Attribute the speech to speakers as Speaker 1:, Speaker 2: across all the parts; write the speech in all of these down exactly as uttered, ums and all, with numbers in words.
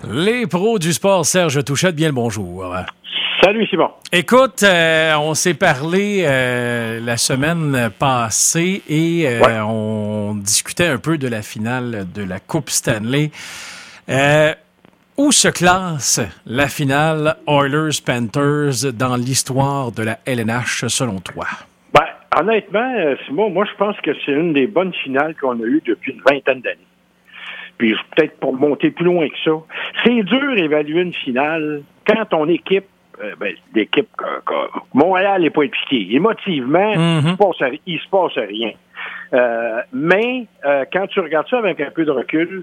Speaker 1: Les pros du sport, Serge Touchette, bien le bonjour.
Speaker 2: Salut Simon.
Speaker 1: Écoute, euh, on s'est parlé euh, la semaine passée et euh, ouais. on discutait un peu de la finale de la Coupe Stanley. Euh, où se classe la finale Oilers-Panthers dans l'histoire de la L N H selon toi?
Speaker 2: Ben, honnêtement, Simon, moi je pense que c'est une des bonnes finales qu'on a eues depuis une vingtaine d'années. Puis peut-être pour monter plus loin que ça, c'est dur d'évaluer une finale quand ton équipe, euh, ben, l'équipe, euh, Montréal n'est pas impliquée. Émotivement, mm-hmm. il se passe, il se passe rien. Euh, mais euh, quand tu regardes ça avec un peu de recul,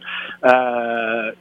Speaker 2: euh,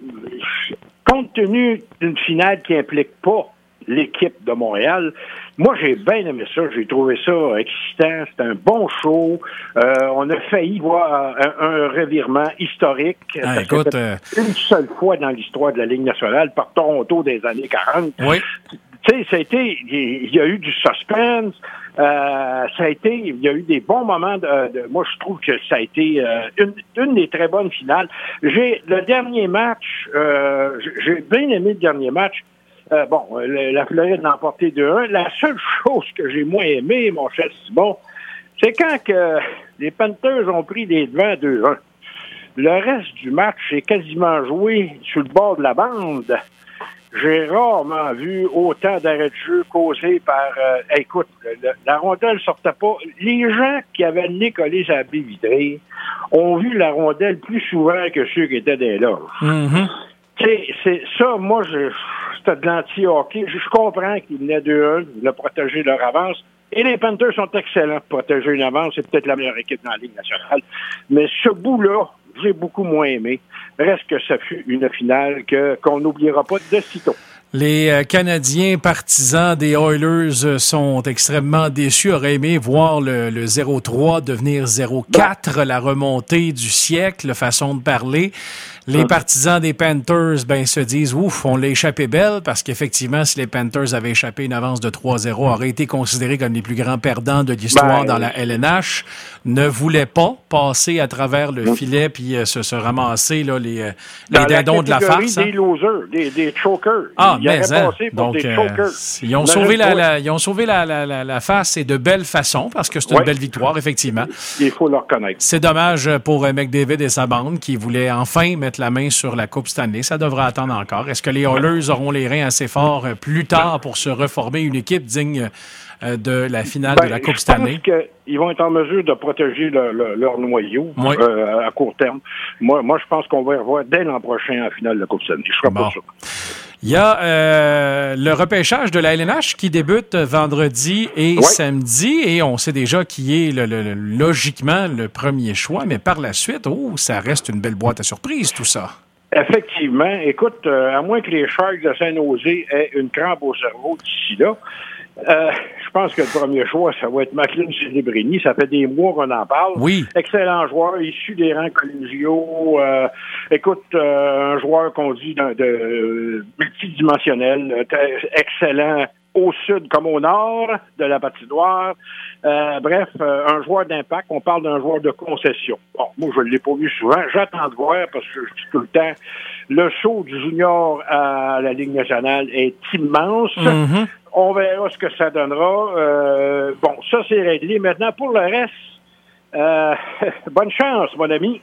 Speaker 2: compte tenu d'une finale qui implique pas l'équipe de Montréal, moi, j'ai bien aimé ça. J'ai trouvé ça excitant. C'était un bon show. Euh, on a failli voir un, un revirement historique.
Speaker 1: Ah,
Speaker 2: ça
Speaker 1: écoute,
Speaker 2: euh... une seule fois dans l'histoire de la Ligue nationale par Toronto des années quarante.
Speaker 1: Oui.
Speaker 2: Tu sais, ça a été... Il y a eu du suspense. Euh, ça a été... Il y a eu des bons moments. De, de, moi, je trouve que ça a été euh, une, une des très bonnes finales. J'ai le dernier match... Euh, j'ai bien aimé le dernier match. Euh, bon, le, la Floride l'a emporté deux un. La seule chose que j'ai moins aimé, mon cher Simon, c'est quand que les Panthers ont pris les devants deux un. Le reste du match est quasiment joué sur le bord de la bande. J'ai rarement vu autant d'arrêts de jeu causés par... Euh, écoute, le, la rondelle sortait pas. Les gens qui avaient le nez collé sur la baie vitrée ont vu la rondelle plus souvent que ceux qui étaient des loges.
Speaker 1: Mm-hmm.
Speaker 2: C'est, c'est ça, moi, je... C'était de l'anti-hockey. Je comprends qu'ils venaient deux un, ils voulaient protéger leur avance. Et les Panthers sont excellents pour protéger une avance. C'est peut-être la meilleure équipe dans la Ligue nationale. Mais ce bout-là, j'ai beaucoup moins aimé. Reste que ça fut une finale que, qu'on n'oubliera pas de sitôt.
Speaker 1: Les Canadiens partisans des Oilers sont extrêmement déçus, auraient aimé voir le, le zéro trois devenir zéro quatre, ben. La remontée du siècle, façon de parler. Les partisans des Panthers, ben, se disent, ouf, on l'a échappé belle, parce qu'effectivement, si les Panthers avaient échappé une avance de trois zéro, auraient été considérés comme les plus grands perdants de l'histoire ben, dans la L N H, ne voulaient pas passer à travers le filet puis euh, se, se ramasser, là, les, euh, les dindons de la farce.
Speaker 2: Des losers, des, des chokers.
Speaker 1: Ah,
Speaker 2: ils
Speaker 1: mais hein, donc,
Speaker 2: des
Speaker 1: euh, ils ont sauvé, la, la, ils ont sauvé la, la, la, la face et de belle façon, parce que c'est une ouais. belle victoire, effectivement.
Speaker 2: Il faut le reconnaître.
Speaker 1: C'est dommage pour McDavid et sa bande qui voulaient enfin mettre la main sur la Coupe Stanley. Ça devra attendre encore. Est-ce que les Oilers auront les reins assez forts plus tard pour se reformer une équipe digne de la finale ben, de la Coupe Stanley?
Speaker 2: Je pense qu'ils vont être en mesure de protéger le, le, leur noyau oui. euh, à court terme. Moi, moi, je pense qu'on va y revoir dès l'an prochain en finale de la Coupe Stanley. Je serai bon. pas sûr.
Speaker 1: Il y a euh, le repêchage de la L N H qui débute vendredi et oui. samedi, et on sait déjà qui est le, le, le, logiquement le premier choix, mais par la suite, oh, ça reste une belle boîte à surprise, tout ça.
Speaker 2: Effectivement. Écoute, euh, à moins que les Sharks de Saint-Nosé aient une crampe au cerveau d'ici là, euh, je pense que le premier choix, ça va être McLean Celebrini. Ça fait des mois qu'on en parle.
Speaker 1: Oui.
Speaker 2: Excellent joueur, issu des rangs collégiaux. Euh, écoute, euh, un joueur qu'on dit de, de multidimensionnel, excellent au sud comme au nord de la patinoire. Euh, bref, euh, un joueur d'impact. On parle d'un joueur de concession. Bon, moi, je ne l'ai pas vu souvent. J'attends de voir parce que je dis tout le temps, le saut du junior à la Ligue nationale est immense. Mm-hmm. On verra ce que ça donnera. Euh, bon, ça, c'est réglé. Maintenant, pour le reste, euh, bonne chance, mon ami.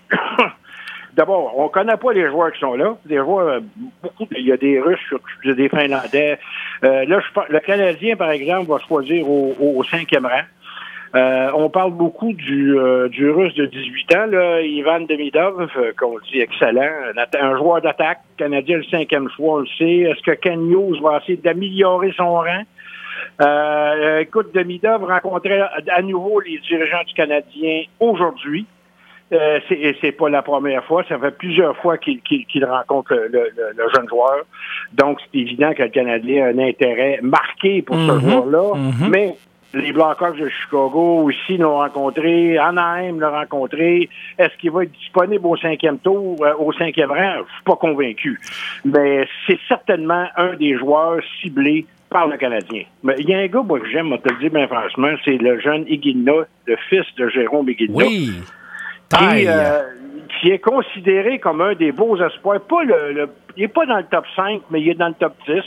Speaker 2: D'abord, on ne connaît pas les joueurs qui sont là. Des joueurs, beaucoup, il y a des Russes, il y a des Finlandais. Euh, là, je, le Canadien, par exemple, va choisir au, au, au cinquième rang. Euh, on parle beaucoup du, euh, du Russe de dix-huit ans, là, Ivan Demidov, euh, qu'on dit excellent, un, un joueur d'attaque, Canadien le cinquième choix, on le sait. Est-ce que Ken Hughes va essayer d'améliorer son rang? Euh, écoute, Demidov rencontrait à nouveau les dirigeants du Canadien aujourd'hui. Euh, c'est, c'est pas la première fois, ça fait plusieurs fois qu'il, qu'il, qu'il rencontre le, le, le jeune joueur. Donc, c'est évident que le Canadien a un intérêt marqué pour mm-hmm. ce joueur-là. Mm-hmm. Mais les Blackhawks de Chicago aussi l'ont rencontré, Anaheim l'a rencontré. Est-ce qu'il va être disponible au cinquième tour, euh, au cinquième rang? Je suis pas convaincu. Mais c'est certainement un des joueurs ciblés par le Canadien. Mais il y a un gars moi, que j'aime, on te le dit bien franchement, c'est le jeune Iginla, le fils de Jérôme Iginla.
Speaker 1: Oui.
Speaker 2: Et, euh, qui est considéré comme un des beaux espoirs. Pas le, le, il n'est pas dans le top cinq, mais il est dans le top dix.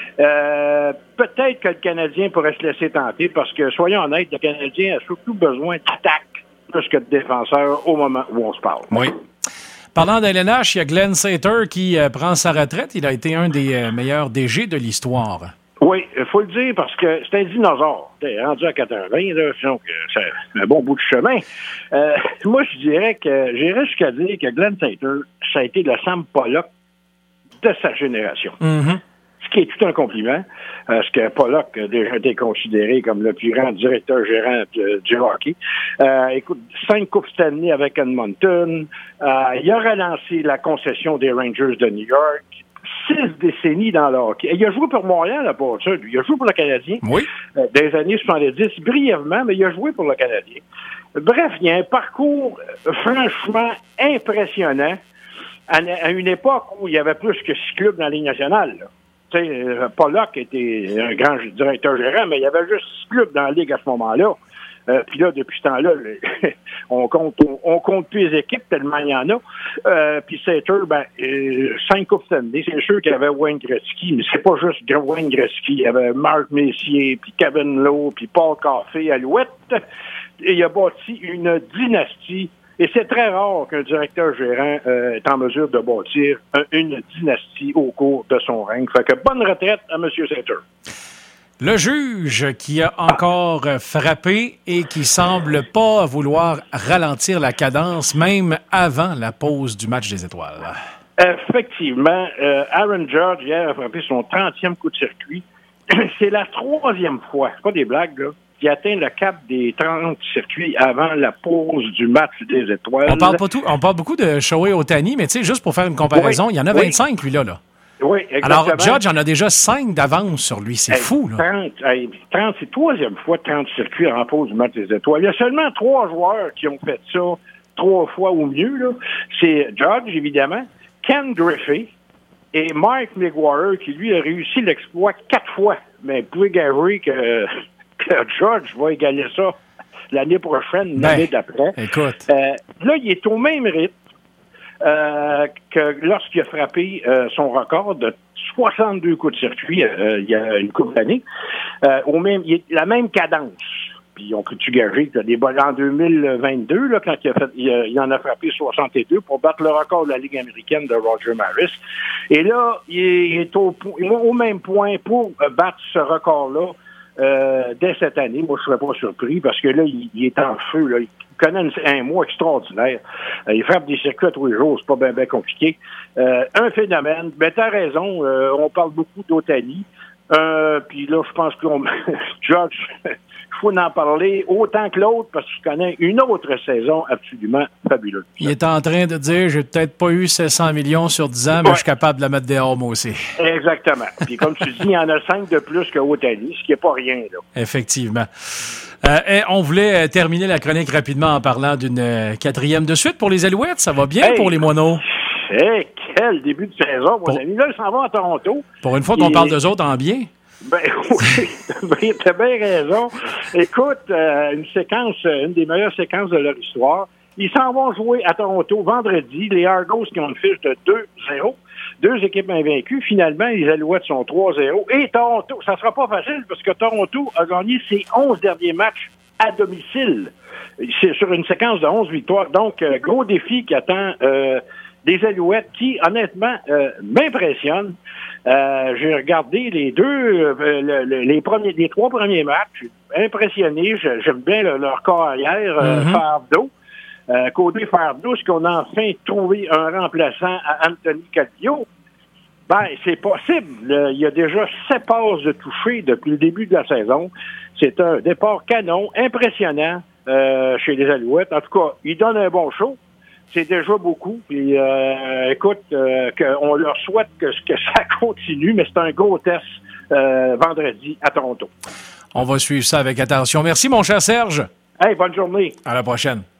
Speaker 2: Euh, peut-être que le Canadien pourrait se laisser tenter parce que, soyons honnêtes, le Canadien a surtout besoin d'attaque plus que de défenseurs au moment où on se parle.
Speaker 1: Oui. Parlant d'L N H, il y a Glenn Sater qui euh, prend sa retraite. Il a été un des euh, meilleurs D G de l'histoire.
Speaker 2: Oui, il faut le dire parce que c'est un dinosaure. T'es rendu à quatre-vingts, là, donc c'est un bon bout de chemin. Euh, moi, je dirais que j'irais jusqu'à dire que Glenn Sater, ça a été le Sam Pollock de sa génération.
Speaker 1: Mm-hmm.
Speaker 2: Ce qui est tout un compliment, parce que Pollock a déjà été considéré comme le plus grand directeur gérant de, du hockey. Euh, écoute, cinq Coupes Stanley avec Edmonton. Euh, il a relancé la concession des Rangers de New York. Six décennies dans le hockey. Et il a joué pour Montréal à part ça. Lui. Il a joué pour le Canadien.
Speaker 1: Oui.
Speaker 2: Euh, des années soixante-dix, brièvement, mais il a joué pour le Canadien. Bref, il y a un parcours euh, franchement impressionnant à, à une époque où il y avait plus que six clubs dans la Ligue nationale. Là. Tu sais, Pollock était un grand directeur gérant, mais il y avait juste six clubs dans la Ligue à ce moment-là. Euh, Puis là, depuis ce temps-là, on compte on, on compte plus les équipes tellement il y en a. Euh, Puis Sater, ben, euh, cinq Coupes Stanley. C'est sûr qu'il y avait Wayne Gretzky, mais c'est pas juste Wayne Gretzky. Il y avait Mark Messier, puis Kevin Lowe, puis Paul Coffey, Alouette. Et il a bâti une dynastie. Et c'est très rare qu'un directeur gérant euh, est en mesure de bâtir un, une dynastie au cours de son règne. Fait que bonne retraite à M. Sater.
Speaker 1: Le juge qui a encore frappé et qui semble pas vouloir ralentir la cadence, même avant la pause du match des étoiles.
Speaker 2: Effectivement, euh, Aaron Judge, hier, a frappé son trentième coup de circuit. C'est la troisième fois, c'est pas des blagues, là, qui atteint le cap des trente circuits avant la pause du match des étoiles.
Speaker 1: On parle pas tout, on parle beaucoup de Shohei Ohtani, mais tu sais, juste pour faire une comparaison, oui, il y en a vingt-cinq, oui. lui, là, là.
Speaker 2: Oui, exactement.
Speaker 1: Alors, Judge en a déjà cinq d'avance sur lui. C'est hey, fou, là.
Speaker 2: trente, hey, trente, c'est la troisième fois trente circuits en pause du match des étoiles. Il y a seulement trois joueurs qui ont fait ça trois fois ou mieux, là. C'est Judge, évidemment, Ken Griffey et Mike McGuire, qui, lui, a réussi l'exploit quatre fois. Mais vous pouvez gager que, que Judge va égaler ça l'année prochaine, l'année ben, d'après.
Speaker 1: Écoute.
Speaker 2: Euh, là, il est au même rythme. Euh, que lorsqu'il a frappé euh, son record de soixante-deux coups de circuit euh, il y a une couple d'années, euh, au même, il, la même cadence. Puis on peut-tu gager que des balles en deux mille vingt-deux, là, quand il, a fait, il, a, il en a frappé soixante-deux pour battre le record de la Ligue américaine de Roger Maris. Et là, il est, il est au, au même point pour battre ce record-là euh, dès cette année. Moi, je ne serais pas surpris parce que là, il, il est en feu, là. Il connaît un mois extraordinaire. Euh, il frappe des circuits à tous les jours, c'est pas bien, bien compliqué. Euh, un phénomène. Ben, t'as raison, euh, on parle beaucoup d'Ohtani. Euh, puis là, je pense qu'on Judge, il faut en parler autant que l'autre parce qu'il connaît une autre saison absolument fabuleuse.
Speaker 1: Il est en train de dire, j'ai peut-être pas eu sept cents millions sur dix ans, mais ouais. je suis capable de la mettre dehors, moi aussi.
Speaker 2: Exactement. Puis comme tu dis, il y en a cinq de plus que Ohtani, ce qui n'est pas rien, là.
Speaker 1: Effectivement. Euh, on voulait terminer la chronique rapidement en parlant d'une euh, quatrième de suite pour les Alouettes. Ça va bien hey, pour les Moineaux?
Speaker 2: Hey, quel début de saison, mon pour... ami. Là, ils s'en vont à Toronto.
Speaker 1: Pour une fois qu'on et... parle d'eux autres en bien.
Speaker 2: Ben oui, t'as bien raison. Écoute, euh, une séquence, une des meilleures séquences de leur histoire. Ils s'en vont jouer à Toronto vendredi. Les Argos qui ont une fiche de deux zéro. Deux équipes invaincues. Finalement, les Alouettes sont trois zéro. Et Toronto, ça sera pas facile parce que Toronto a gagné ses onze derniers matchs à domicile. C'est sur une séquence de onze victoires. Donc, euh, gros défi qui attend euh, des Alouettes qui, honnêtement, euh, m'impressionnent. Euh, j'ai regardé les deux, euh, le, le, les premiers, les trois premiers matchs. Impressionné. J'aime bien le, leur corps arrière, euh, mm-hmm. Fardeau. Euh, côté Fardeau, est-ce qu'on a enfin trouvé un remplaçant à Anthony Calvillo? Ben, c'est possible. Le, il y a déjà sept passes de toucher depuis le début de la saison. C'est un départ canon, impressionnant euh, chez les Alouettes. En tout cas, ils donnent un bon show. C'est déjà beaucoup. Puis, euh, écoute, euh, que on leur souhaite que, que ça continue, mais c'est un gros test euh, vendredi à Toronto.
Speaker 1: On va suivre ça avec attention. Merci, mon cher Serge.
Speaker 2: Hey, bonne journée.
Speaker 1: À la prochaine.